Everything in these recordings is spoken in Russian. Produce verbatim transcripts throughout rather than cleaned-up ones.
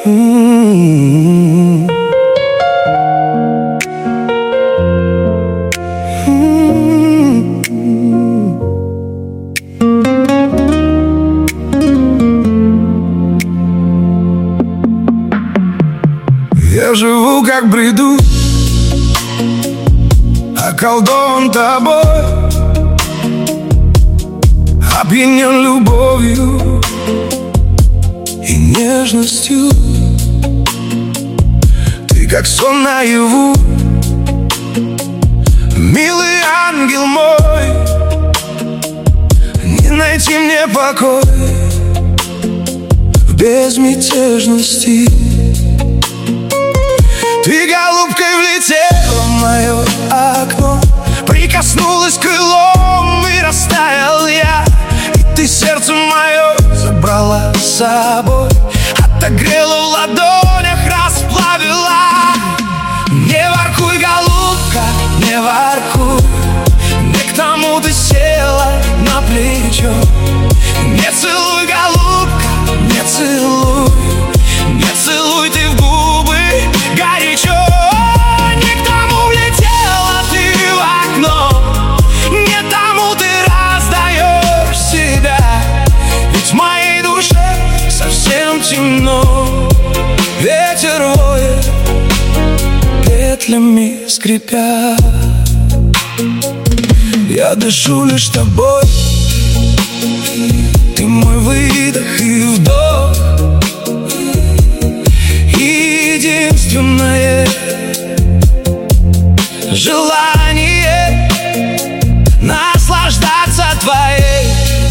М-м-м. Я живу как бреду, околдован тобой, опьянен любовью и нежностью. Ты как сон наяву, милый ангел мой. Не найти мне покой в безмятежности. Ты голубкой влетела в мое окно, прикоснулась крылом и растаял я. И ты сердце мое забрала с собой, отогрела в ладонях, расплавила. Не воркуй, голубка, не воркуй, не к тому ты села на плечо. Не целуй, голубка, не целуй, не целуй ты в губы горячо. Не к тому влетела ты в окно, не тому ты раздаешь себя. Ведь в моей душе совсем темно, ветер воет, петлями скрипя. Я дышу лишь тобой, ты мой выдох и вдох, единственное желание наслаждаться твоей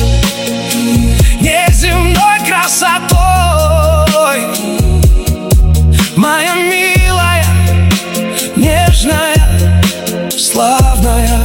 неземной красотой. Моя милая, нежная, славная.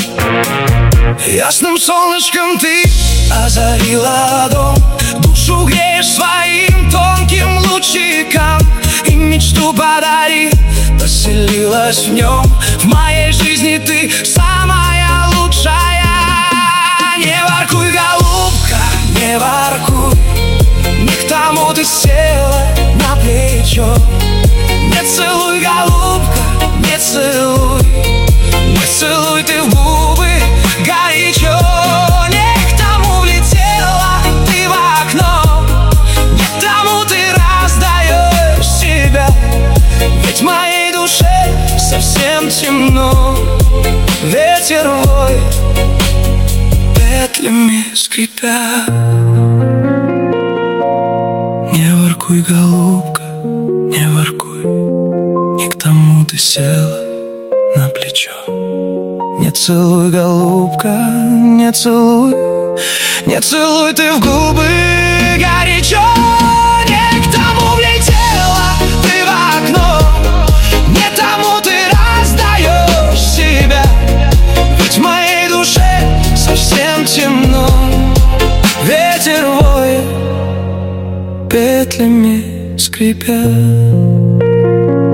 Ясным солнышком ты озарила дом, душу греешь своим тонким лучиком. И мечту подари, поселилась в нем. В моей жизни ты самая лучшая. Не воркуй, голубка, не воркуй, не к тому ты села на плечо. Не целуй, голубка, не целуй, не целуй ты в губы горячо. Не к тому влетела ты в окно, не к тому ты раздаешь себя. Ведь в моей душе совсем темно, ветер воет, петлями скрипя. Не воркуй, голубка, не воркуй, не к тому ты села на плечо. Не целуй, голубка, не целуй, не целуй ты в губы горячо. Не к тому влетела ты в окно, не тому ты раздаешь себя. Ведь в моей душе совсем темно, ветер воет, петлями скрипя.